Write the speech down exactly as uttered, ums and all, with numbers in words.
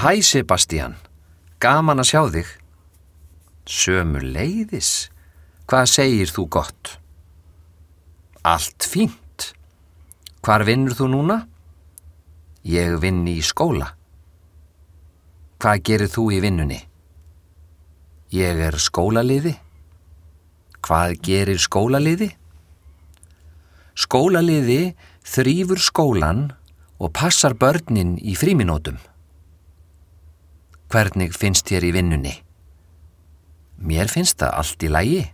Hæ, Sebastian. Gaman að sjá þig. Sömuleiðis. Hvað segir þú gott? Allt fínt. Hvar vinnur þú núna? Ég vinn í skóla. Hvað gerir þú í vinnunni? Ég er skólaliði. Hvað gerir skólaliði? Skólaliði þrífur skólann og passar börnin í frímínútum. Hvernig finnst þér í vinnunni? Mér finnst það allt í lagi.